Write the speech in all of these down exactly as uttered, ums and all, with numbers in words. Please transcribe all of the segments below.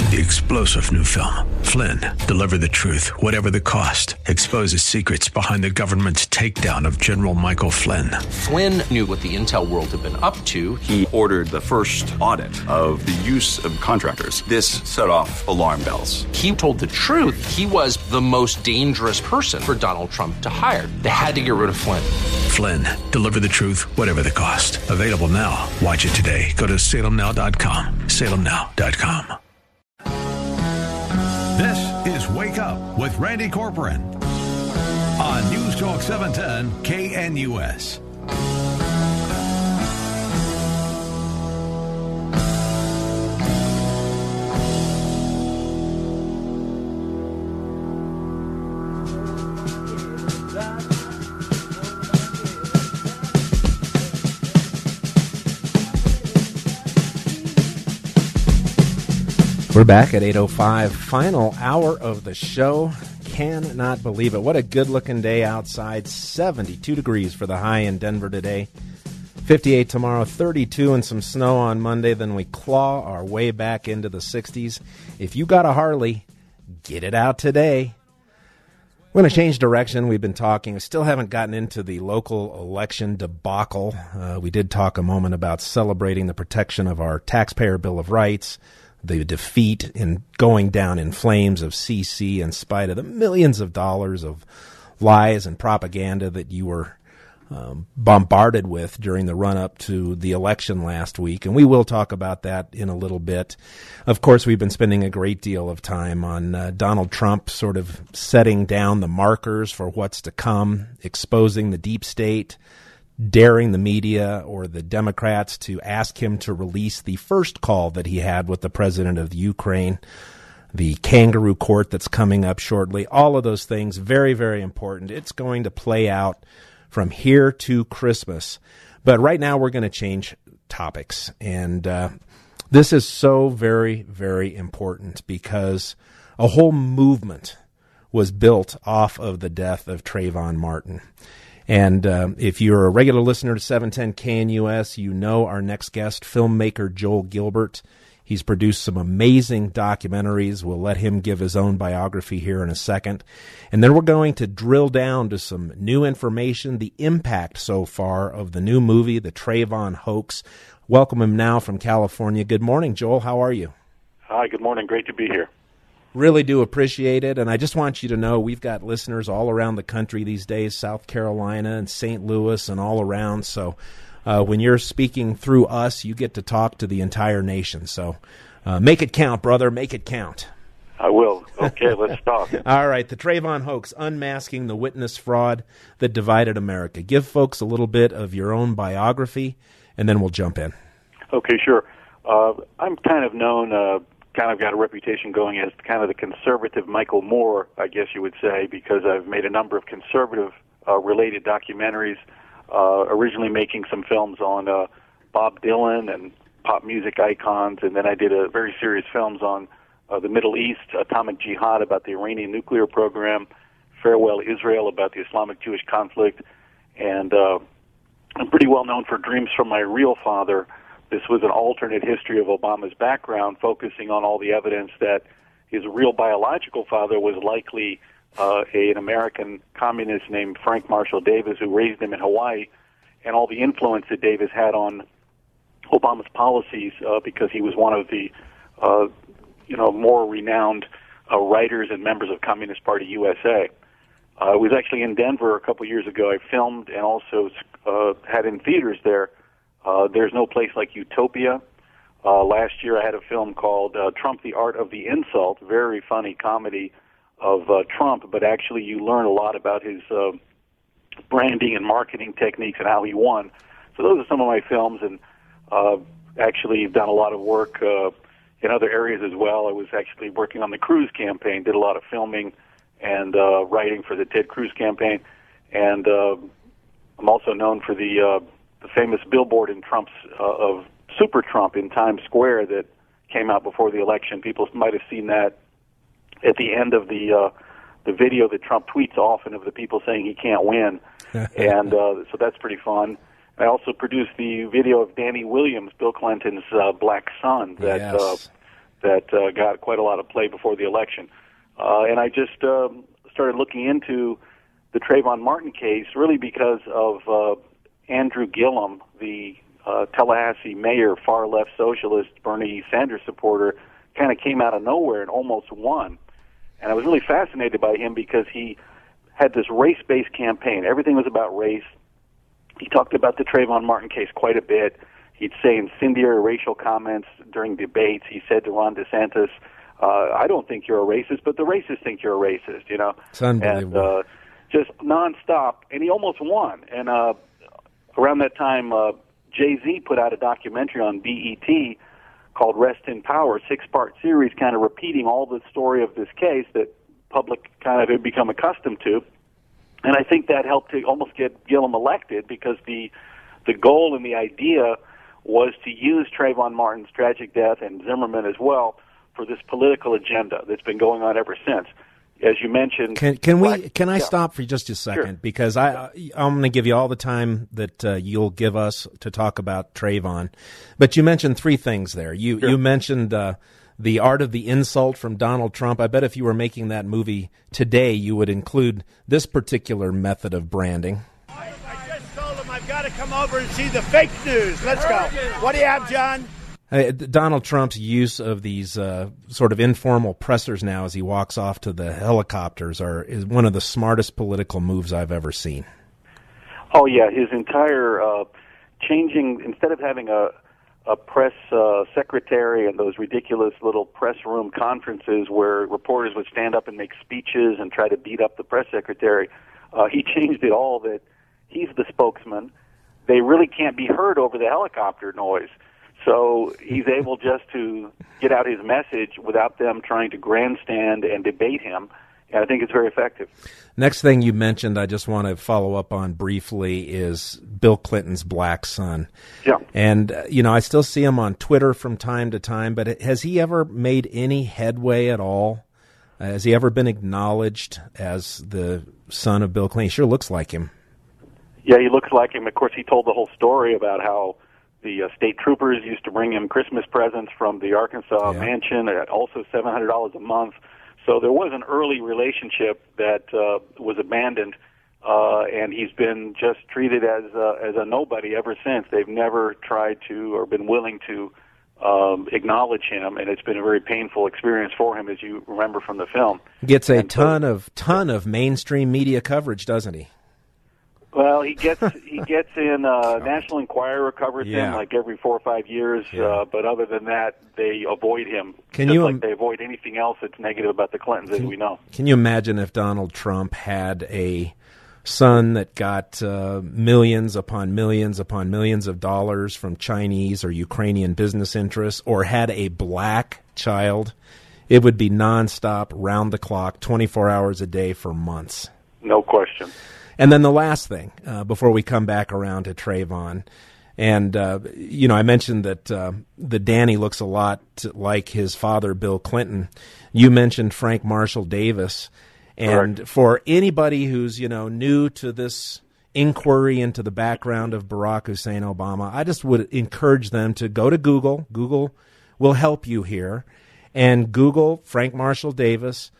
The explosive new film, Flynn, deliver the truth, whatever the cost, exposes secrets behind the government's takedown of General Michael Flynn. Flynn knew what the intel world had been up to. He ordered the first audit of the use of contractors. This set off alarm bells. He told the truth. He was the most dangerous person for Donald Trump to hire. They had to get rid of Flynn. Flynn, deliver the truth, whatever the cost. Available now. Watch it today. Go to salem now dot com. salem now dot com. This is Wake Up with Randy Corcoran on News Talk seven ten K N U S. We're back at eight oh five, final hour of the show. Cannot believe it. What a good-looking day outside. seventy-two degrees for the high in Denver today. fifty-eight tomorrow, thirty-two and some snow on Monday. Then we claw our way back into the sixties. If you got a Harley, get it out today. We're going to change direction. We've been talking. We still haven't gotten into the local election debacle. Uh, we did talk a moment about celebrating the protection of our taxpayer Bill of Rights, the defeat in going down in flames of C C in spite of the millions of dollars of lies and propaganda that you were um, bombarded with during the run-up to the election last week. And we will talk about that in a little bit. Of course, we've been spending a great deal of time on uh, Donald Trump sort of setting down the markers for what's to come, exposing the deep state, daring the media or the Democrats to ask him to release the first call that he had with the president of the Ukraine, the kangaroo court that's coming up shortly. All of those things, very, very important. It's going to play out from here to Christmas. But right now we're going to change topics. And uh, this is so very, very important because a whole movement was built off of the death of Trayvon Martin. And um, if you're a regular listener to seven ten K N U S, you know our next guest, filmmaker Joel Gilbert. He's produced some amazing documentaries. We'll let him give his own biography here in a second. And then we're going to drill down to some new information, the impact so far of the new movie, The Trayvon Hoax. Welcome him now from California. Good morning, Joel. How are you? Hi, good morning. Great to be here. Really do appreciate it, and I just want you to know we've got listeners all around the country these days, South Carolina and Saint Louis and all around, so uh, when you're speaking through us, you get to talk to the entire nation, so uh, make it count, brother, make it count. I will. Okay, let's talk. All right, the Trayvon Hoax, unmasking the witness fraud that divided America. Give folks a little bit of your own biography, and then we'll jump in. Okay, sure. Uh, I'm kind of known... Uh, kind of got a reputation going as kind of the conservative Michael Moore, I guess you would say, because I've made a number of conservative-related uh, documentaries, uh, originally making some films on uh, Bob Dylan and pop music icons, and then I did a very serious films on uh, the Middle East, Atomic Jihad about the Iranian nuclear program, Farewell Israel about the Islamic-Jewish conflict, and uh, I'm pretty well known for Dreams from My Real Father. This was an alternate history of Obama's background, focusing on all the evidence that his real biological father was likely uh, a, an American communist named Frank Marshall Davis, who raised him in Hawaii, and all the influence that Davis had on Obama's policies, uh, because he was one of the, uh, you know, more renowned uh, writers and members of Communist Party U S A. Uh, I was actually in Denver a couple years ago. I filmed and also uh, had in theaters there. Uh, There's No Place Like Utopia. Uh, last year I had a film called uh, Trump, the Art of the Insult, very funny comedy of uh, Trump, but actually you learn a lot about his uh, branding and marketing techniques and how he won. So those are some of my films, and uh, actually done a lot of work uh, in other areas as well. I was actually working on the Cruz campaign, did a lot of filming and uh, writing for the Ted Cruz campaign, and uh, I'm also known for the... Uh, the famous billboard in Trump's uh, of Super Trump in Times Square that came out before the election. People might have seen that at the end of the uh, the video that Trump tweets often of the people saying he can't win, and uh, so that's pretty fun. I also produced the video of Danny Williams, Bill Clinton's uh, black son, that yes. uh, that uh, got quite a lot of play before the election. Uh, and I just um, started looking into the Trayvon Martin case really because of uh, Andrew Gillum, the uh, Tallahassee mayor, far-left socialist, Bernie Sanders supporter, kind of came out of nowhere and almost won. And I was really fascinated by him because he had this race-based campaign. Everything was about race. He talked about the Trayvon Martin case quite a bit. He'd say incendiary racial comments during debates. He said to Ron DeSantis, uh, I don't think you're a racist, but the racists think you're a racist, you know. It's unbelievable. And, uh, just nonstop, and he almost won. And uh, around that time, uh, Jay-Z put out a documentary on B E T called Rest in Power, a six-part series kind of repeating all the story of this case that public kind of had become accustomed to. And I think that helped to almost get Gillum elected because the the goal and the idea was to use Trayvon Martin's tragic death and Zimmerman as well for this political agenda that's been going on ever since. As you mentioned, can can we black, can I yeah. stop for just a second Sure. because I I'm going to give you all the time that uh, you'll give us to talk about Trayvon, but you mentioned three things there. You Sure. you mentioned uh, the art of the insult from Donald Trump. I bet if you were making that movie today, you would include this particular method of branding. I just told him I've got to come over and see the fake news. Let's go. What do you have, John? Uh, Donald Trump's use of these uh, sort of informal pressers now as he walks off to the helicopters are is one of the smartest political moves I've ever seen. Oh, yeah, his entire uh, changing, instead of having a, a press uh, secretary and those ridiculous little press room conferences where reporters would stand up and make speeches and try to beat up the press secretary, uh, he changed it all that he's the spokesman. They really can't be heard over the helicopter noise. So he's able just to get out his message without them trying to grandstand and debate him. And I think it's very effective. Next thing you mentioned, I just want to follow up on briefly, is Bill Clinton's black son. Yeah. And, uh, you know, I still see him on Twitter from time to time, but has he ever made any headway at all? Uh, has he ever been acknowledged as the son of Bill Clinton? He sure looks like him. Yeah, he looks like him. Of course, he told the whole story about how the uh, state troopers used to bring him Christmas presents from the Arkansas Yeah. mansion, at also seven hundred dollars a month. So there was an early relationship that uh, was abandoned, uh, and he's been just treated as uh, as a nobody ever since. They've never tried to or been willing to um, acknowledge him, and it's been a very painful experience for him, as you remember from the film. Gets a And so- ton of ton of mainstream media coverage, doesn't he? Well, he gets he gets in. Uh, National Enquirer covers Yeah. him like every four or five years, Yeah. uh, but other than that, they avoid him. Can just you like im- they avoid anything else that's negative about the Clintons, as we know. Can you imagine if Donald Trump had a son that got uh, millions upon millions upon millions of dollars from Chinese or Ukrainian business interests, or had a black child? It would be nonstop, round the clock, twenty-four hours a day for months. No question. And then the last thing, uh, before we come back around to Trayvon, and, uh, you know, I mentioned that uh, the Danny looks a lot like his father, Bill Clinton. You mentioned Frank Marshall Davis. And Correct. for anybody who's, you know, new to this inquiry into the background of Barack Hussein Obama, I just would encourage them to go to Google. Google will help you here. And Google Frank Marshall Davis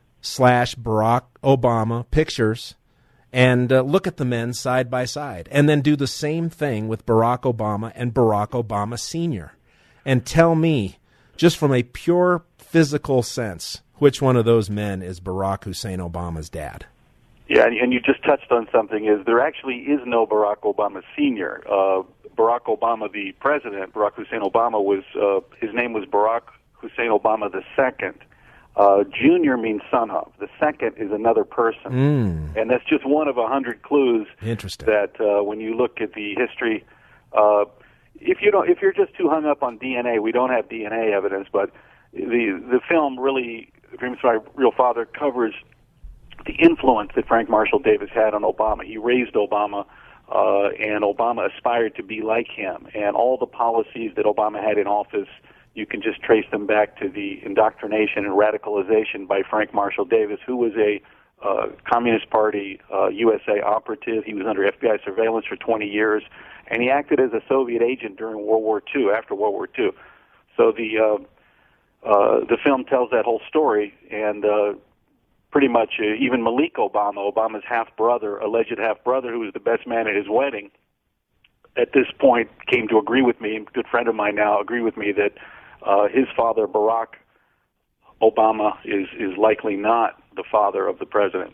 slash Barack Obama pictures, and uh, look at the men side by side, and then do the same thing with Barack Obama and Barack Obama Senior And tell me, just from a pure physical sense, which one of those men is Barack Hussein Obama's dad? Yeah, and, and you just touched on something. Is there actually is no Barack Obama Senior? Uh, Barack Obama, the president, Barack Hussein Obama, was uh, his name was Barack Hussein Obama the second. Uh, junior means son of. The second is another person, Mm. and that's just one of a hundred clues. Interesting. That uh, when you look at the history, uh, if you don't, if you're just too hung up on D N A, we don't have D N A evidence, but the the film really, Dreams of My Real Father, covers the influence that Frank Marshall Davis had on Obama. He raised Obama, uh, and Obama aspired to be like him, and all the policies that Obama had in office, you can just trace them back to the indoctrination and radicalization by Frank Marshall Davis, who was a uh, Communist Party uh, U S A operative. He was under F B I surveillance for twenty years, and he acted as a Soviet agent during World War Two, after World War Two. So the uh, uh, the film tells that whole story, and uh, pretty much uh, even Malik Obama, Obama's half-brother, alleged half-brother, who was the best man at his wedding, at this point came to agree with me, a good friend of mine now, agree with me that uh, his father, Barack Obama, is, is likely not the father of the president.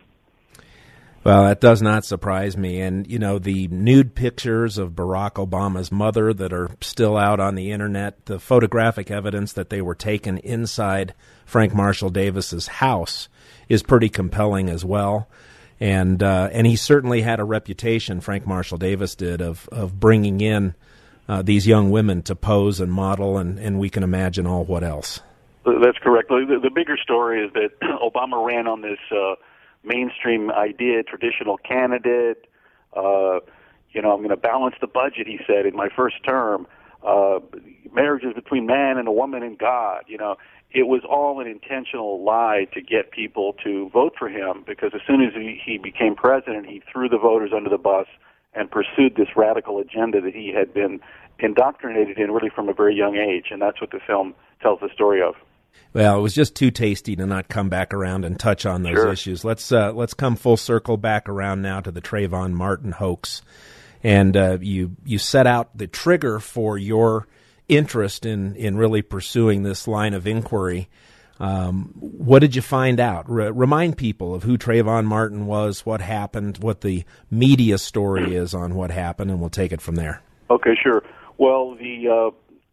Well, that does not surprise me. And, you know, the nude pictures of Barack Obama's mother that are still out on the Internet, the photographic evidence that they were taken inside Frank Marshall Davis's house is pretty compelling as well. And uh, and he certainly had a reputation, Frank Marshall Davis did, of, of bringing in uh, these young women to pose and model, and, and we can imagine all what else. That's correct. The, the bigger story is that Obama ran on this uh, mainstream idea, traditional candidate, uh, you know, I'm going to balance the budget, he said, in my first term. Uh, marriage is between man and a woman and God, you know. It was all an intentional lie to get people to vote for him, because as soon as he, he became president, he threw the voters under the bus and pursued this radical agenda that he had been indoctrinated in really from a very young age, and that's what the film tells the story of. Well, it was just too tasty to not come back around and touch on those Sure. issues. Let's uh, let's come full circle back around now to the Trayvon Martin hoax, and uh, you you set out the trigger for your interest in, in really pursuing this line of inquiry. Um, what did you find out? R- remind people of who Trayvon Martin was, what happened, what the media story is on what happened, and we'll take it from there. Okay, sure. Well, the uh,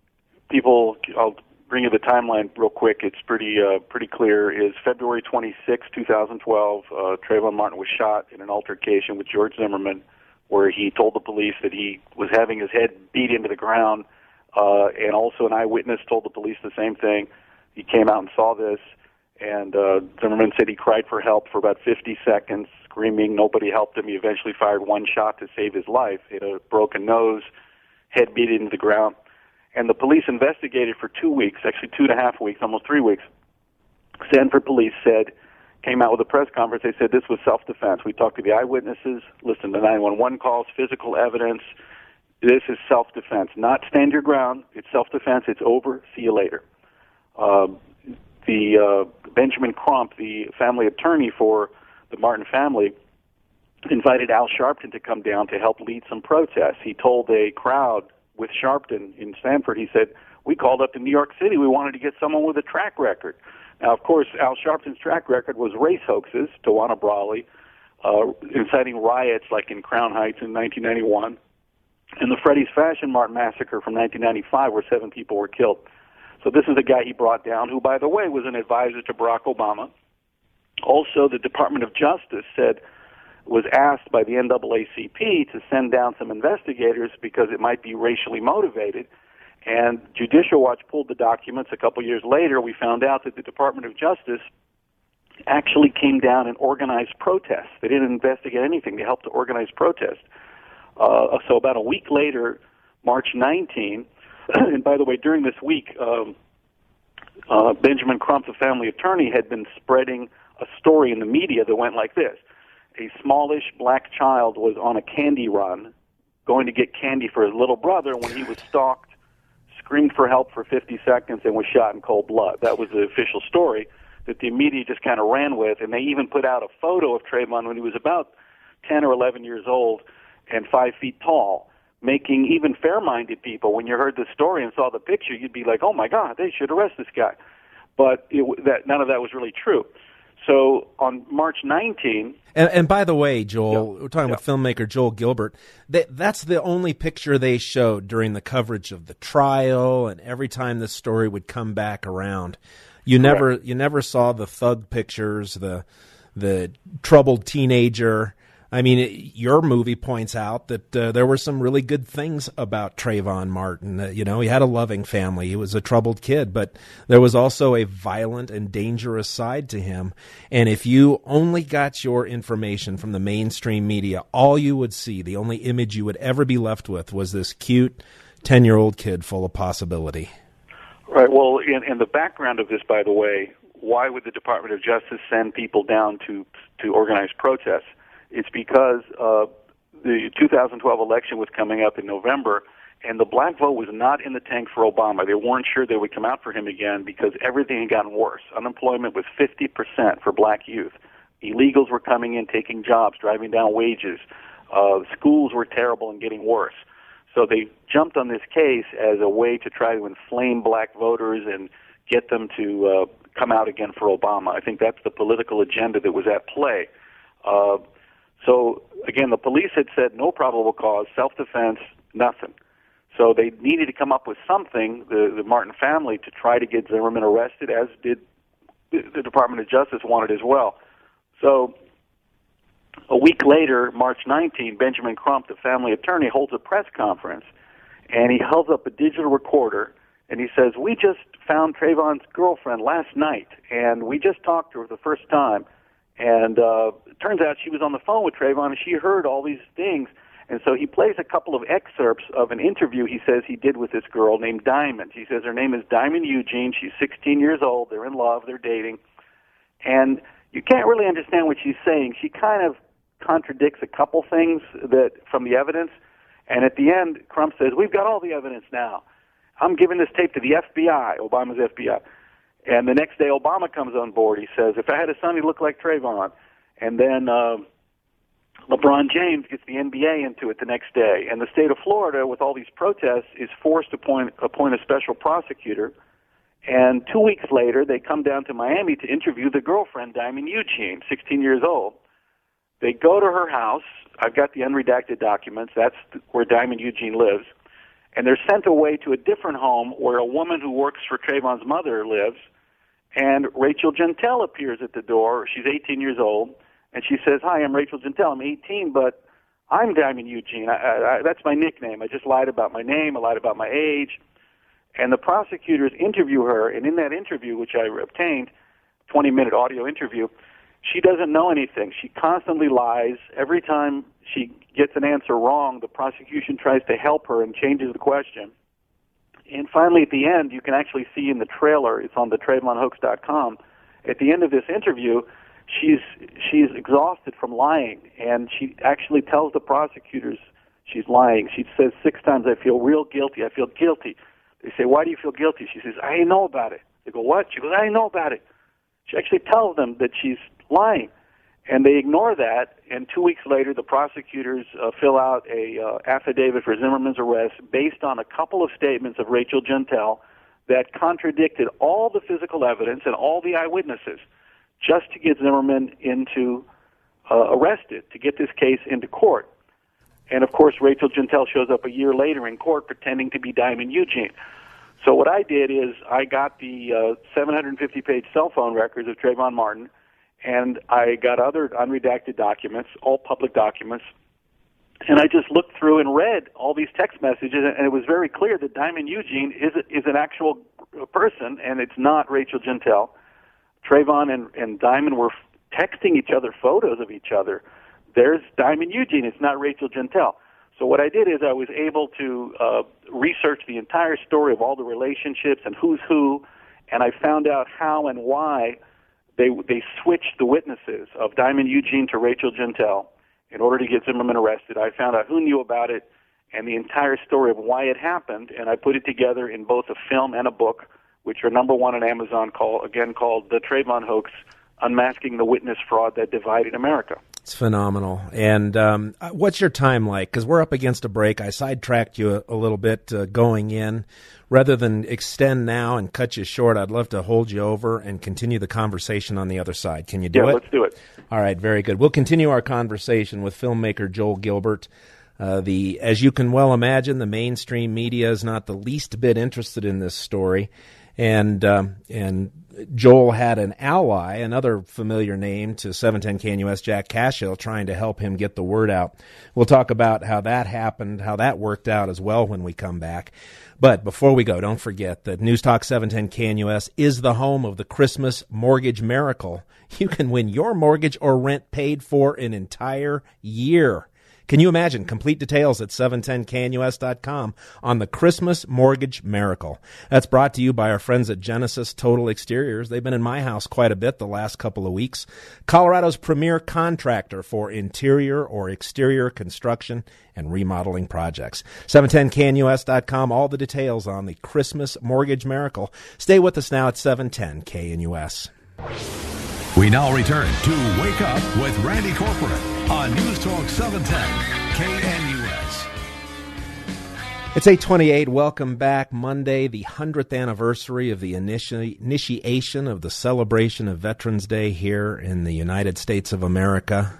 people, I'll bring you the timeline real quick. It's pretty uh, pretty clear. Is February twenty-sixth, twenty twelve, uh, Trayvon Martin was shot in an altercation with George Zimmerman, where he told the police that he was having his head beat into the ground, uh, and also an eyewitness told the police the same thing. He came out and saw this, and uh, Zimmerman said he cried for help for about fifty seconds, screaming. Nobody helped him. He eventually fired one shot to save his life. He had a broken nose, head beat into the ground. And the police investigated for two weeks, actually two and a half weeks, almost three weeks. Sanford police said, came out with a press conference. They said this was self-defense. We talked to the eyewitnesses, listened to nine one one calls, physical evidence. This is self-defense. Not stand your ground. It's self-defense. It's over. See you later. Uh, the uh, Benjamin Crump, the family attorney for the Martin family, invited Al Sharpton to come down to help lead some protests. He told a crowd with Sharpton in Stanford, he said, we called up to New York City. We wanted to get someone with a track record. Now, of course, Al Sharpton's track record was race hoaxes, Tawana Brawley, uh, inciting riots like in Crown Heights in nineteen ninety-one, and the Freddy's Fashion Mart massacre from nineteen ninety-five where seven people were killed. So this is the guy he brought down, who, by the way, was an advisor to Barack Obama. Also, the Department of Justice said, was asked by the N double A C P to send down some investigators because it might be racially motivated. And Judicial Watch pulled the documents. A couple years later, we found out that the Department of Justice actually came down and organized protests. They didn't investigate anything. They helped to organize protests. Uh, so about a week later, March nineteenth, and by the way, during this week, um, uh, Benjamin Crump, the family attorney, had been spreading a story in the media that went like this. A smallish black child was on a candy run, going to get candy for his little brother when he was stalked, screamed for help for fifty seconds, and was shot in cold blood. That was the official story that the media just kind of ran with, and they even put out a photo of Trayvon when he was about ten or eleven years old and five feet tall, making even fair-minded people, when you heard the story and saw the picture, you'd be like, oh, my God, they should arrest this guy. But it, that, none of that was really true. So on March nineteenth... And, and by the way, Joel, yeah, we're talking yeah. with filmmaker Joel Gilbert. They, that's the only picture they showed during the coverage of the trial, and every time this story would come back around. You Correct. never you never saw the thug pictures, the the troubled teenager. I mean, it, your movie points out that uh, there were some really good things about Trayvon Martin. Uh, you know, he had a loving family. He was a troubled kid, but there was also a violent and dangerous side to him. And if you only got your information from the mainstream media, all you would see, the only image you would ever be left with, was this cute ten-year-old kid full of possibility. Right. Well, in, in the background of this, by the way, why would the Department of Justice send people down to to organize protests? It's because uh, the two thousand twelve election was coming up in November, and the black vote was not in the tank for Obama. They weren't sure they would come out for him again because everything had gotten worse. Unemployment was fifty percent for black youth. Illegals were coming in, taking jobs, driving down wages. Uh, schools were terrible and getting worse. So they jumped on this case as a way to try to inflame black voters and get them to uh, come out again for Obama. I think that's the political agenda that was at play. Uh, so, again, the police had said no probable cause, self-defense, nothing. So they needed to come up with something, the, the Martin family, to try to get Zimmerman arrested, as did the Department of Justice wanted as well. So a week later, March nineteenth, Benjamin Crump, the family attorney, holds a press conference, and he holds up a digital recorder, and he says, we just found Trayvon's girlfriend last night, and we just talked to her the first time, and uh, it turns out she was on the phone with Trayvon, and she heard all these things. And so he plays a couple of excerpts of an interview he says he did with this girl named Diamond. He says her name is Diamond Eugene. She's sixteen years old. They're in love. They're dating. And you can't really understand what she's saying. She kind of contradicts a couple things that from the evidence. And at the end, Crump says, we've got all the evidence now. I'm giving this tape to the F B I, Obama's F B I. And the next day, Obama comes on board. He says, if I had a son, he'd look like Trayvon. And then uh, LeBron James gets the N B A into it the next day. And the state of Florida, with all these protests, is forced to appoint, appoint a special prosecutor. And two weeks later, they come down to Miami to interview the girlfriend, Diamond Eugene, sixteen years old. They go to her house. I've got the unredacted documents. That's where Diamond Eugene lives. And they're sent away to a different home where a woman who works for Trayvon's mother lives. And Rachel Gentile appears at the door. She's eighteen years old. And she says, hi, I'm Rachel Gentile. I'm eighteen, but I'm Diamond Eugene. I, I, I, that's my nickname. I just lied about my name. I lied about my age. And the prosecutors interview her. And in that interview, which I obtained, twenty-minute audio interview, she doesn't know anything. She constantly lies. Every time she gets an answer wrong, the prosecution tries to help her and changes the question. And finally, at the end, you can actually see in the trailer, it's on the Trayvon Hoax dot com, at the end of this interview, she's she's exhausted from lying, and she actually tells the prosecutors she's lying. She says six times, I feel real guilty, I feel guilty. They say, why do you feel guilty? She says, I didn't know about it. They go, what? She goes, I didn't know about it. She actually tells them that she's lying. And they ignore that, and two weeks later, the prosecutors uh, fill out a uh, affidavit for Zimmerman's arrest based on a couple of statements of Rachel Gentile that contradicted all the physical evidence and all the eyewitnesses, just to get Zimmerman into uh, arrested, to get this case into court. And of course, Rachel Gentile shows up a year later in court pretending to be Diamond Eugene. So what I did is I got the uh, seven hundred fifty page cell phone records of Trayvon Martin, and I got other unredacted documents, all public documents, and I just looked through and read all these text messages, and it was very clear that Diamond Eugene is a, is an actual person, and it's not Rachel Gentile. Trayvon and, and Diamond were texting each other photos of each other. There's Diamond Eugene. It's not Rachel Gentile. So what I did is I was able to uh, research the entire story of all the relationships and who's who, and I found out how and why they they switched the witnesses of Diamond Eugene to Rachel Gentile in order to get Zimmerman arrested. I found out who knew about it and the entire story of why it happened, and I put it together in both a film and a book, which are number one on Amazon, called, again called The Trayvon Hoax, Unmasking the Witness Fraud That Divided America. It's phenomenal. And um, what's your time like? Because we're up against a break. I sidetracked you a, a little bit uh, going in. Rather than extend now and cut you short, I'd love to hold you over and continue the conversation on the other side. Can you do yeah, it? Yeah, let's do it. All right, very good. We'll continue our conversation with filmmaker Joel Gilbert. Uh, the, as you can well imagine, the mainstream media is not the least bit interested in this story. And um, and Joel had an ally, another familiar name to seven ten K N U S, Jack Cashill, trying to help him get the word out. We'll talk about how that happened, how that worked out as well when we come back. But before we go, don't forget that News Talk seven ten K N U S is the home of the Christmas Mortgage Miracle. You can win your mortgage or rent paid for an entire year. Can you imagine? Complete details at seven ten K N U S dot com on the Christmas Mortgage Miracle. That's brought to you by our friends at Genesis Total Exteriors. They've been in my house quite a bit the last couple of weeks. Colorado's premier contractor for interior or exterior construction and remodeling projects. seven ten K N U S dot com, all the details on the Christmas Mortgage Miracle. Stay with us now at seven ten K N U S. We now return to Wake Up with Randy Corcoran on News Talk seven ten K N U S. It's eight twenty-eight. Welcome back. Monday, the hundredth anniversary of the initi- initiation of the celebration of Veterans Day here in the United States of America.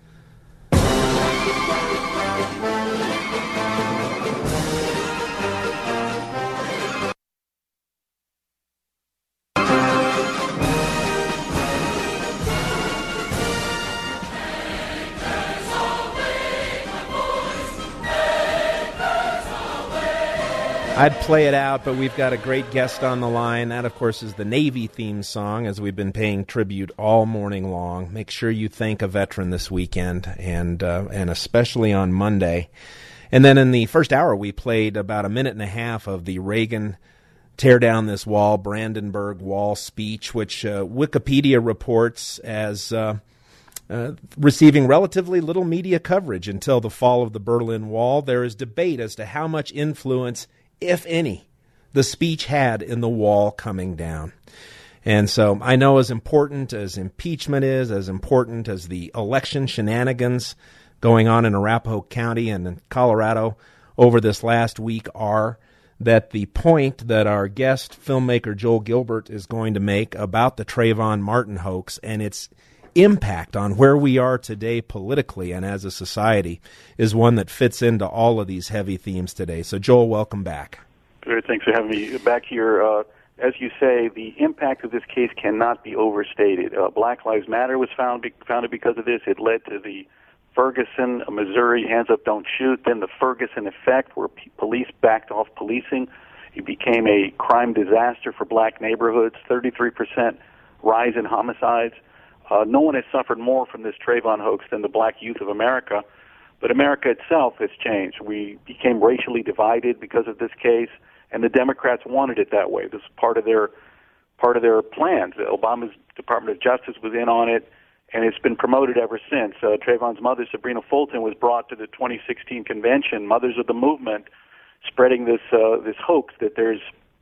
I'd play it out, but we've got a great guest on the line. That, of course, is the Navy theme song, as we've been paying tribute all morning long. Make sure you thank a veteran this weekend, and uh, and especially on Monday. And then in the first hour, we played about a minute and a half of the Reagan Tear Down This Wall, Brandenburg Wall speech, which uh, Wikipedia reports as uh, uh, receiving relatively little media coverage until the fall of the Berlin Wall. There is debate as to how much influence, if any, the speech had in the wall coming down. And so I know as important as impeachment is, as important as the election shenanigans going on in Arapahoe County and in Colorado over this last week are, that the point that our guest filmmaker Joel Gilbert is going to make about the Trayvon Martin hoax and its impact on where we are today politically and as a society is one that fits into all of these heavy themes today. So, Joel, welcome back. Good. Thanks for having me back here. Uh, as you say, the impact of this case cannot be overstated. Uh, Black Lives Matter was found be- founded because of this. It led to the Ferguson, Missouri, hands up, don't shoot, then the Ferguson effect, where p- police backed off policing. It became a crime disaster for black neighborhoods, thirty-three percent rise in homicides. Uh, no one has suffered more from this Trayvon hoax than the black youth of America, but America itself has changed. We became racially divided because of this case, and the Democrats wanted it that way. This was part of their part of their plans. Obama's Department of Justice was in on it, and it's been promoted ever since. Uh, Trayvon's mother, Sabrina Fulton, was brought to the twenty sixteen convention, Mothers of the Movement, spreading this uh, this hoax that there's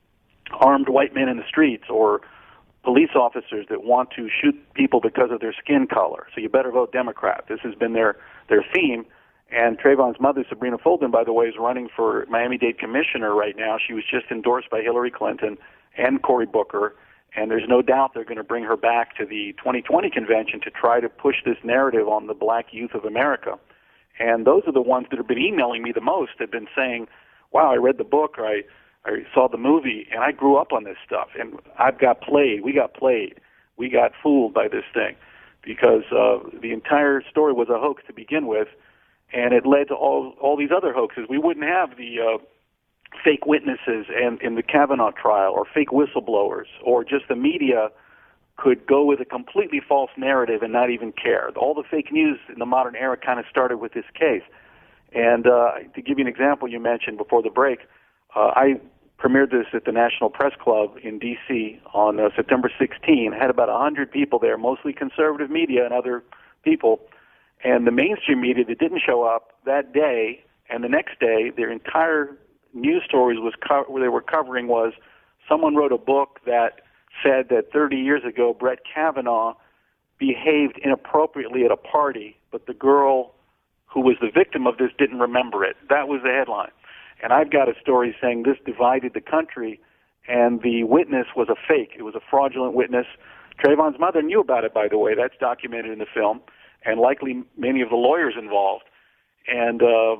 armed white men in the streets or police officers that want to shoot people because of their skin color. So you better vote Democrat. This has been their, their theme. And Trayvon's mother, Sabrina Fulton, by the way, is running for Miami-Dade commissioner right now. She was just endorsed by Hillary Clinton and Cory Booker. And there's no doubt they're going to bring her back to the twenty twenty convention to try to push this narrative on the black youth of America. And those are the ones that have been emailing me the most, have been saying, wow, I read the book, or I I saw the movie, and I grew up on this stuff, and I've got played. We got played. We got fooled by this thing because uh, the entire story was a hoax to begin with, and it led to all all these other hoaxes. We wouldn't have the uh, fake witnesses and in the Kavanaugh trial, or fake whistleblowers, or just the media could go with a completely false narrative and not even care. All the fake news in the modern era kind of started with this case. And uh, to give you an example, you mentioned before the break, uh, I premiered this at the National Press Club in D C on uh, September sixteenth. Had about one hundred people there, mostly conservative media and other people. And the mainstream media that didn't show up that day and the next day, their entire news stories was co- where they were covering was someone wrote a book that said that thirty years ago Brett Kavanaugh behaved inappropriately at a party, but the girl who was the victim of this didn't remember it. That was the headline. And I've got a story saying this divided the country, and the witness was a fake. It was a fraudulent witness. Trayvon's mother knew about it, by the way. That's documented in the film, and likely many of the lawyers involved. And uh,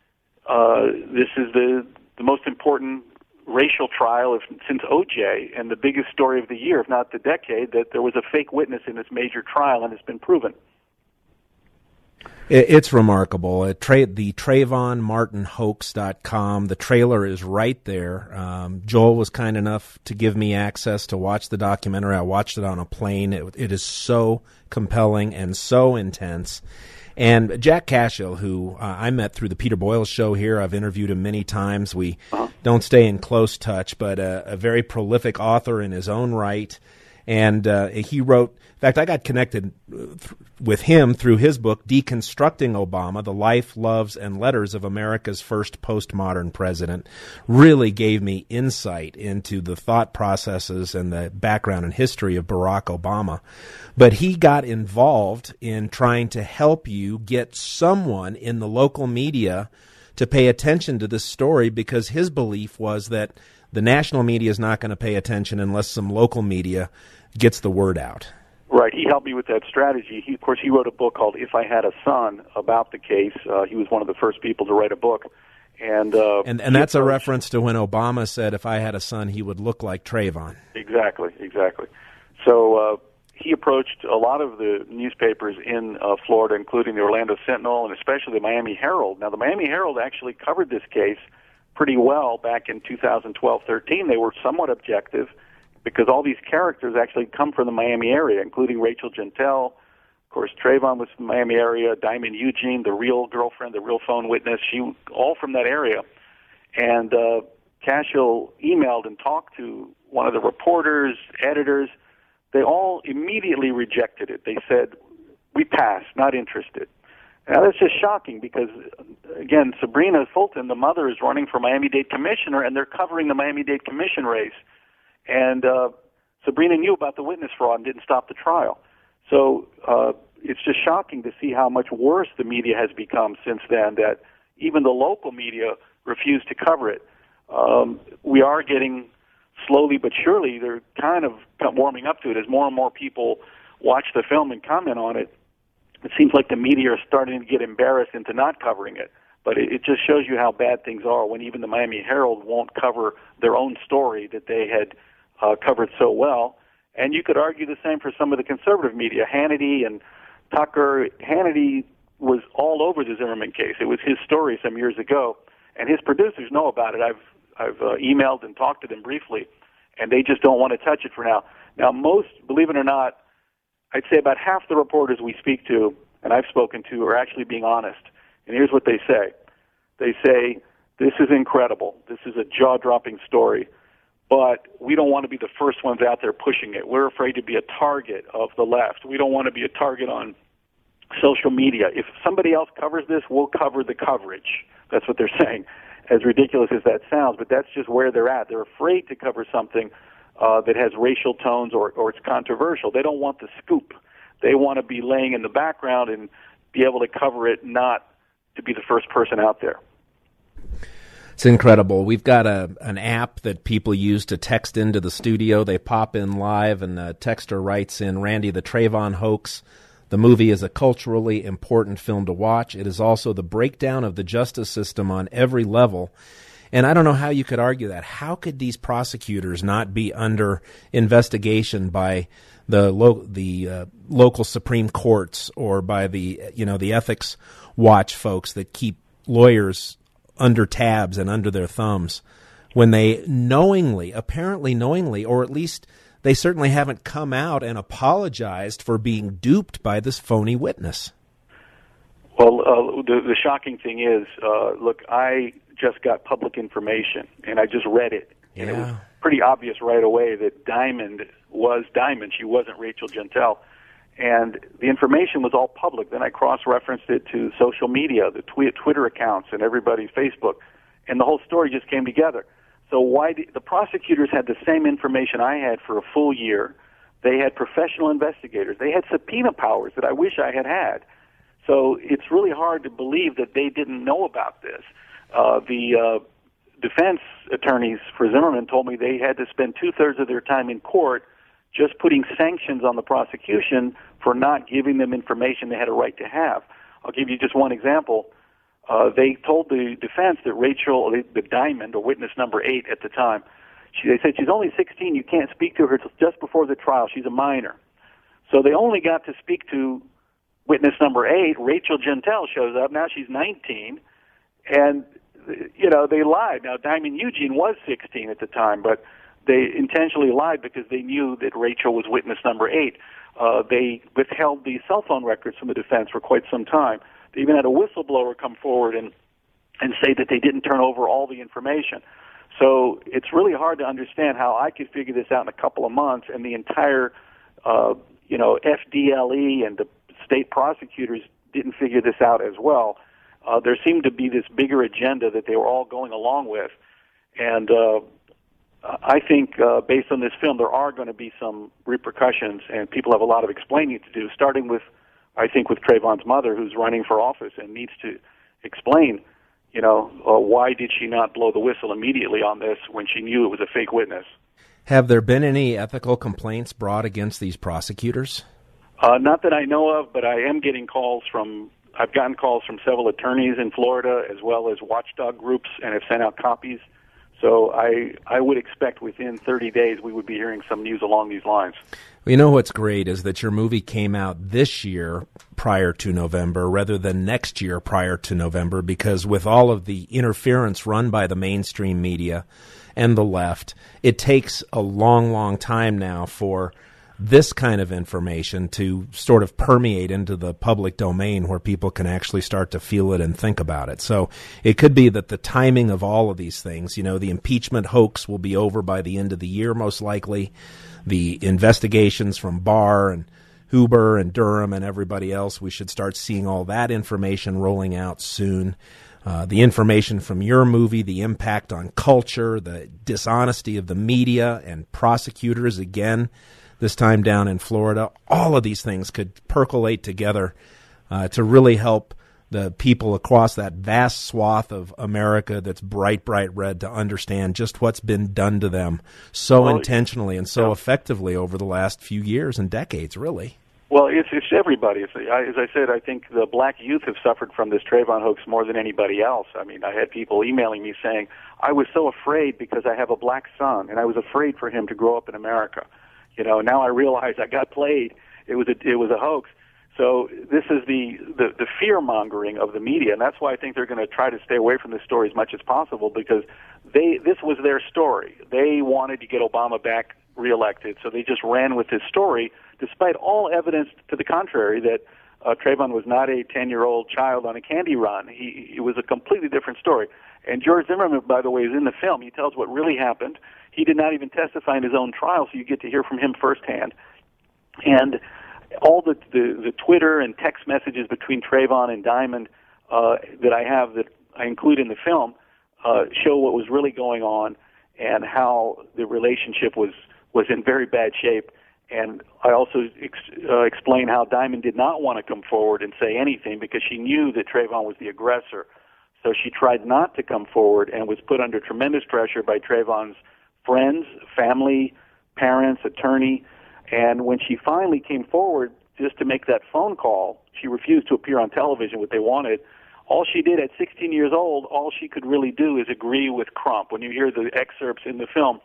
uh, this is the, the most important racial trial of, since O J, and the biggest story of the year, if not the decade, that there was a fake witness in this major trial, and it's been proven. It's remarkable. Uh, tra- the Trayvon Martin Hoax dot com. The trailer is right there. Um, Joel was kind enough to give me access to watch the documentary. I watched it on a plane. It, it is so compelling and so intense. And Jack Cashill, who uh, I met through the Peter Boyle show here, I've interviewed him many times. We uh-huh. don't stay in close touch, but uh, a very prolific author in his own right. And uh, he wrote, in fact, I got connected th- with him through his book, Deconstructing Obama, The Life, Loves, and Letters of America's First Postmodern President. Really gave me insight into the thought processes and the background and history of Barack Obama. But he got involved in trying to help you get someone in the local media to pay attention to this story, because his belief was that the national media is not going to pay attention unless some local media gets the word out. Right. He helped me with that strategy. He, of course, he wrote a book called If I Had a Son about the case. Uh, he was one of the first people to write a book. And uh, and, and that's a reference to when Obama said, if I had a son, he would look like Trayvon. Exactly, exactly. So uh, he approached a lot of the newspapers in uh, Florida, including the Orlando Sentinel and especially the Miami Herald. Now, the Miami Herald actually covered this case pretty well back in two thousand twelve thirteen. They were somewhat objective because all these characters actually come from the Miami area, including Rachel Jeantel. Of course, Trayvon was from the Miami area, Diamond Eugene, the real girlfriend, the real phone witness, she all from that area. And uh, Cashill emailed and talked to one of the reporters, editors. They all immediately rejected it. They said, we pass, not interested. Now, that's just shocking because, again, Sabrina Fulton, the mother, is running for Miami-Dade Commissioner, and they're covering the Miami-Dade Commission race. And uh, Sabrina knew about the witness fraud and didn't stop the trial. So uh, it's just shocking to see how much worse the media has become since then, that even the local media refused to cover it. Um, we are getting, slowly but surely, they're kind of warming up to it as more and more people watch the film and comment on it. It seems like the media are starting to get embarrassed into not covering it. But it, it just shows you how bad things are when even the Miami Herald won't cover their own story that they had uh, covered so well. And you could argue the same for some of the conservative media. Hannity and Tucker. Hannity was all over the Zimmerman case. It was his story some years ago, and his producers know about it. I've I've uh, emailed and talked to them briefly, and they just don't want to touch it for now. Now, most, believe it or not, I'd say about half the reporters we speak to, and I've spoken to, are actually being honest. And here's what they say. They say, this is incredible. This is a jaw-dropping story, but we don't want to be the first ones out there pushing it. We're afraid to be a target of the left. We don't want to be a target on social media. If somebody else covers this, we'll cover the coverage. That's what they're saying, as ridiculous as that sounds, but that's just where they're at. They're afraid to cover something uh, that has racial tones or, or it's controversial. They don't want the scoop. They want to be laying in the background and be able to cover it, not to be the first person out there. It's incredible. We've got a an app that people use to text into the studio. They pop in live, and the texter writes in, Randy, the Trayvon hoax. The movie is a culturally important film to watch. It is also the breakdown of the justice system on every level. And I don't know how you could argue that. How could these prosecutors not be under investigation by the lo- the uh, local Supreme Courts or by the you know the ethics watch folks that keep lawyers under tabs and under their thumbs when they knowingly, apparently knowingly, or at least they certainly haven't come out and apologized for being duped by this phony witness? Well, uh, the, the shocking thing is, uh, look, I just got public information, and I just read it, yeah. and it was pretty obvious right away that Diamond was Diamond. She wasn't Rachel Jeantel. And the information was all public. Then I cross-referenced it to social media, the tweet, Twitter accounts, and everybody's Facebook, and the whole story just came together. So why the, the prosecutors had the same information I had for a full year. They had professional investigators. They had subpoena powers that I wish I had had. So it's really hard to believe that they didn't know about this. Uh, the uh, defense attorneys for Zimmerman told me they had to spend two-thirds of their time in court just putting sanctions on the prosecution for not giving them information they had a right to have. I'll give you just one example. Uh, they told the defense that Rachel, the, the Diamond, or witness number eight at the time, she, they said she's only sixteen. You can't speak to her just before the trial. She's a minor. So they only got to speak to witness number eight. Rachel Jeantel shows up. Now she's nineteen. And, you know, they lied. Now, Diamond Eugene was sixteen at the time, but they intentionally lied because they knew that Rachel was witness number eight. Uh, they withheld the cell phone records from the defense for quite some time. They even had a whistleblower come forward and, and say that they didn't turn over all the information. So it's really hard to understand how I could figure this out in a couple of months, and the entire, uh, you know, F D L E and the state prosecutors didn't figure this out as well. Uh, there seemed to be this bigger agenda that they were all going along with, and uh, I think uh, based on this film, there are going to be some repercussions, and people have a lot of explaining to do, starting with, I think, with Trayvon's mother, who's running for office and needs to explain, you know, uh, why did she not blow the whistle immediately on this when she knew it was a fake witness? Have there been any ethical complaints brought against these prosecutors? Uh, not that I know of, but I am getting calls from, I've gotten calls from several attorneys in Florida as well as watchdog groups, and have sent out copies. So I I would expect within thirty days we would be hearing some news along these lines. Well, you know what's great is that your movie came out this year prior to November rather than next year prior to November, because with all of the interference run by the mainstream media and the left, it takes a long, long time now for this kind of information to sort of permeate into the public domain where people can actually start to feel it and think about it. So it could be that the timing of all of these things, you know, the impeachment hoax will be over by the end of the year, most likely. The investigations from Barr and Huber and Durham and everybody else, we should start seeing all that information rolling out soon. Uh, the information from your movie, the impact on culture, the dishonesty of the media and prosecutors, again, this time down in Florida, all of these things could percolate together uh, to really help the people across that vast swath of America that's bright, bright red to understand just what's been done to them so well, intentionally and so yeah. effectively over the last few years and decades, really. Well, it's, it's everybody. It's, I, as I said, I think the black youth have suffered from this Trayvon hoax more than anybody else. I mean, I had people emailing me saying, I was so afraid because I have a black son, and I was afraid for him to grow up in America. You know, now I realize I got played. It was a, it was a hoax. So this is the, the, the fear-mongering of the media, and that's why I think they're going to try to stay away from this story as much as possible, because they this was their story. They wanted to get Obama back reelected, so they just ran with this story, despite all evidence to the contrary that uh, Trayvon was not a ten-year-old child on a candy run. He, it was a completely different story. And George Zimmerman, by the way, is in the film. He tells what really happened. He did not even testify in his own trial, so you get to hear from him firsthand. And all the, the, the Twitter and text messages between Trayvon and Diamond uh, that I have that I include in the film uh, show what was really going on and how the relationship was, was in very bad shape. And I also ex- uh, explain how Diamond did not want to come forward and say anything because she knew that Trayvon was the aggressor. So she tried not to come forward and was put under tremendous pressure by Trayvon's friends, family, parents, attorney. And when she finally came forward just to make that phone call, she refused to appear on television, what they wanted. All she did at sixteen years old, all she could really do is agree with Crump. When you hear the excerpts in the film,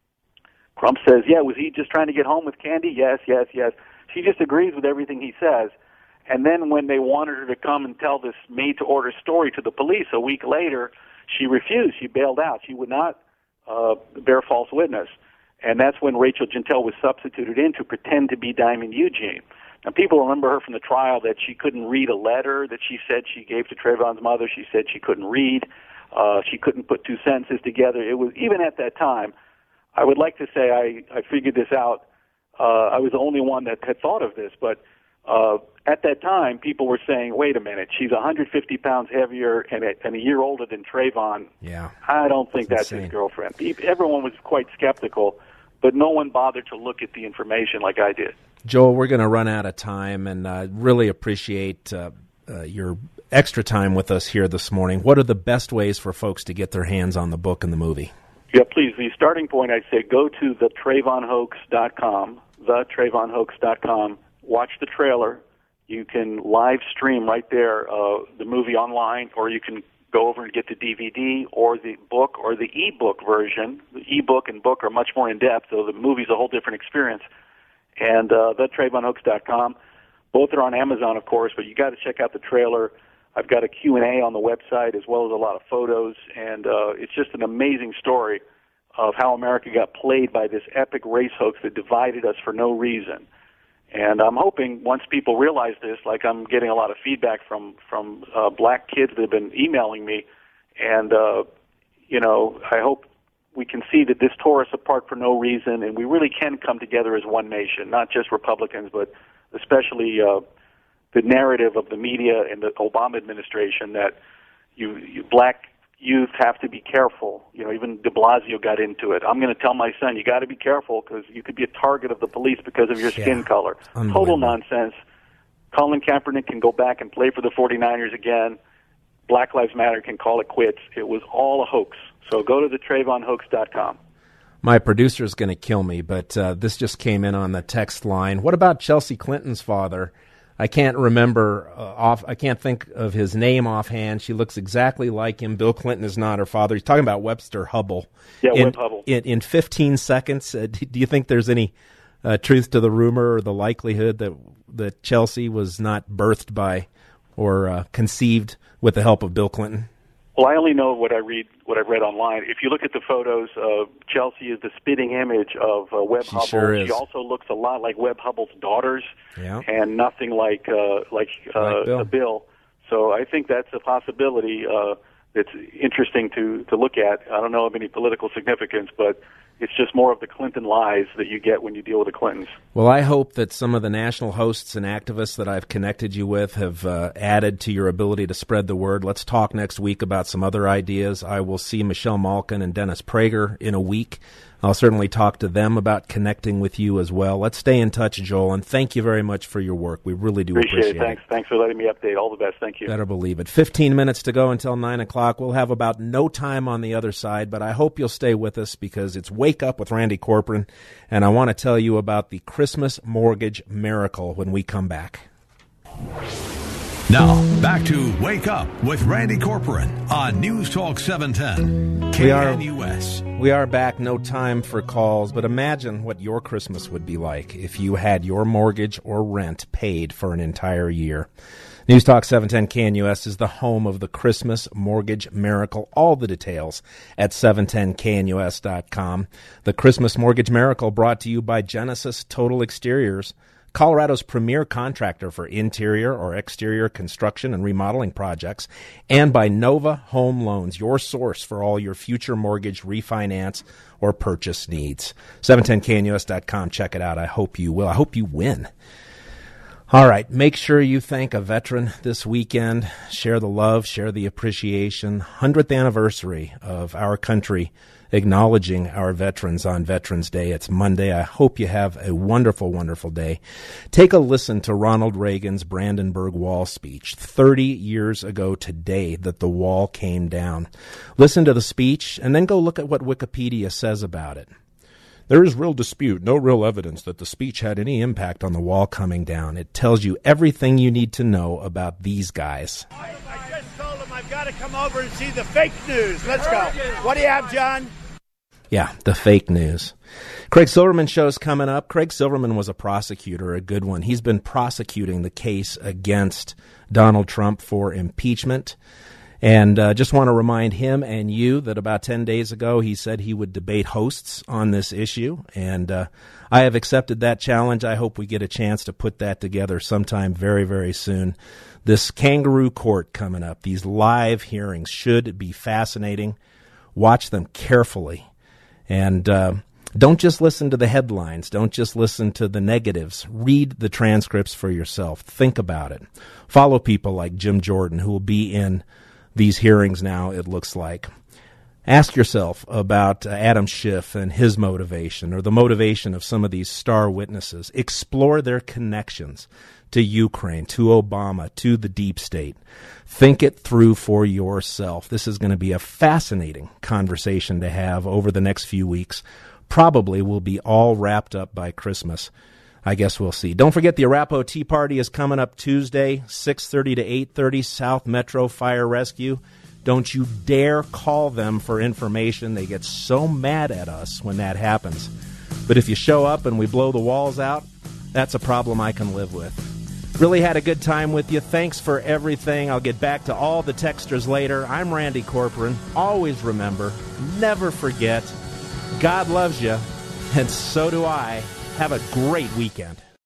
Crump says, yeah, was he just trying to get home with candy? Yes, yes, yes. She just agrees with everything he says. And then when they wanted her to come and tell this made-to-order story to the police a week later, she refused. She bailed out. She would not uh, bear false witness. And that's when Rachel Jeantel was substituted in to pretend to be Diamond Eugene. Now, people remember her from the trial that she couldn't read a letter that she said she gave to Trayvon's mother. She said she couldn't read. Uh, she couldn't put two sentences together. It was, even at that time, I would like to say I, I figured this out. Uh, I was the only one that had thought of this, but uh, at that time, people were saying, wait a minute, she's one hundred fifty pounds heavier and a, and a year older than Trayvon. Yeah. I don't think that's, that's his girlfriend. Everyone was quite skeptical, but no one bothered to look at the information like I did. Joel, we're going to run out of time, and I uh, really appreciate uh, uh, your extra time with us here this morning. What are the best ways for folks to get their hands on the book and the movie? Yeah, please. The starting point, I'd say, go to the Trayvon hoax dot com, the Trayvon hoax dot com. Watch the trailer. You can live stream right there uh, the movie online, or you can go over and get the D V D or the book or the e-book version. The e-book and book are much more in-depth, so the movie's a whole different experience. And uh, the Trayvon hoax dot com. Both are on Amazon, of course, but you got to check out the trailer. I've got a Q and A on the website as well as a lot of photos, and uh, it's just an amazing story of how America got played by this epic race hoax that divided us for no reason. And I'm hoping once people realize this, like I'm getting a lot of feedback from, from uh, black kids that have been emailing me, and, uh, you know, I hope we can see that this tore us apart for no reason, and we really can come together as one nation, not just Republicans, but especially uh, the narrative of the media and the Obama administration that you, you black youth have to be careful. You know, even de Blasio got into it. I'm going to tell my son, you got to be careful because you could be a target of the police because of your yeah. skin color. Total nonsense. Colin Kaepernick can go back and play for the forty-niners again. Black Lives Matter can call it quits. It was all a hoax. So go to the Trayvon Hoax dot com. My producer's going to kill me, but uh, this just came in on the text line. What about Chelsea Clinton's father? I can't remember uh, off. I can't think of his name offhand. She looks exactly like him. Bill Clinton is not her father. He's talking about Webster Hubble. Yeah, in, Webb Hubble. In, in fifteen seconds, uh, do you think there's any uh, truth to the rumor or the likelihood that that Chelsea was not birthed by or uh, conceived with the help of Bill Clinton? Well, I only know what I read, what I've read online. If you look at the photos, uh, Chelsea is the spitting image of uh, Webb she Hubble. Sure is. She also looks a lot like Webb Hubble's daughters, yeah. and nothing like uh, like, uh, like Bill. Bill. So I think that's a possibility uh, that's interesting to to look at. I don't know of any political significance, but it's just more of the Clinton lies that you get when you deal with the Clintons. Well, I hope that some of the national hosts and activists that I've connected you with have uh, added to your ability to spread the word. Let's talk next week about some other ideas. I will see Michelle Malkin and Dennis Prager in a week. I'll certainly talk to them about connecting with you as well. Let's stay in touch, Joel, and thank you very much for your work. We really do appreciate, appreciate it. Thanks. it. Thanks for letting me update. All the best. Thank you. Better believe it. fifteen minutes to go until nine o'clock. We'll have about no time on the other side, but I hope you'll stay with us because it's Wake Up with Randy Corcoran, and I want to tell you about the Christmas Mortgage Miracle when we come back. Now, back to Wake Up with Randy Corcoran on News Talk seven ten K N U S. We are, we are back. No time for calls, but imagine what your Christmas would be like if you had your mortgage or rent paid for an entire year. News Talk seven ten K N U S is the home of the Christmas Mortgage Miracle. All the details at seven ten K N U S dot com. The Christmas Mortgage Miracle brought to you by Genesis Total Exteriors, Colorado's premier contractor for interior or exterior construction and remodeling projects, and by Nova Home Loans, your source for all your future mortgage refinance or purchase needs. seven ten K N U S dot com. Check it out. I hope you will. I hope you win. All right, make sure you thank a veteran this weekend. Share the love, share the appreciation. one hundredth anniversary of our country acknowledging our veterans on Veterans Day. It's Monday. I hope you have a wonderful, wonderful day. Take a listen to Ronald Reagan's Brandenburg Wall speech thirty years ago today that the wall came down. Listen to the speech and then go look at what Wikipedia says about it. There is real dispute, no real evidence that the speech had any impact on the wall coming down. It tells you everything you need to know about these guys. I just told him I've got to come over and see the fake news. Let's go. What do you have, John? Yeah, the fake news. Craig Silverman show's coming up. Craig Silverman was a prosecutor, a good one. He's been prosecuting the case against Donald Trump for impeachment. And uh, just want to remind him and you that about ten days ago he said he would debate hosts on this issue. And uh, I have accepted that challenge. I hope we get a chance to put that together sometime very, very soon. This kangaroo court coming up, these live hearings should be fascinating. Watch them carefully. And uh, don't just listen to the headlines. Don't just listen to the negatives. Read the transcripts for yourself. Think about it. Follow people like Jim Jordan, who will be in these hearings now, it looks like. Ask yourself about uh, Adam Schiff and his motivation, or the motivation of some of these star witnesses. Explore their connections to Ukraine, to Obama, to the deep state. Think it through for yourself. This is going to be a fascinating conversation to have over the next few weeks. Probably will be all wrapped up by Christmas. I guess we'll see. Don't forget the Arapahoe Tea Party is coming up Tuesday, six thirty to eight thirty, South Metro Fire Rescue. Don't you dare call them for information. They get so mad at us when that happens. But if you show up and we blow the walls out, that's a problem I can live with. Really had a good time with you. Thanks for everything. I'll get back to all the texters later. I'm Randy Corcoran. Always remember, never forget, God loves you, and so do I. Have a great weekend.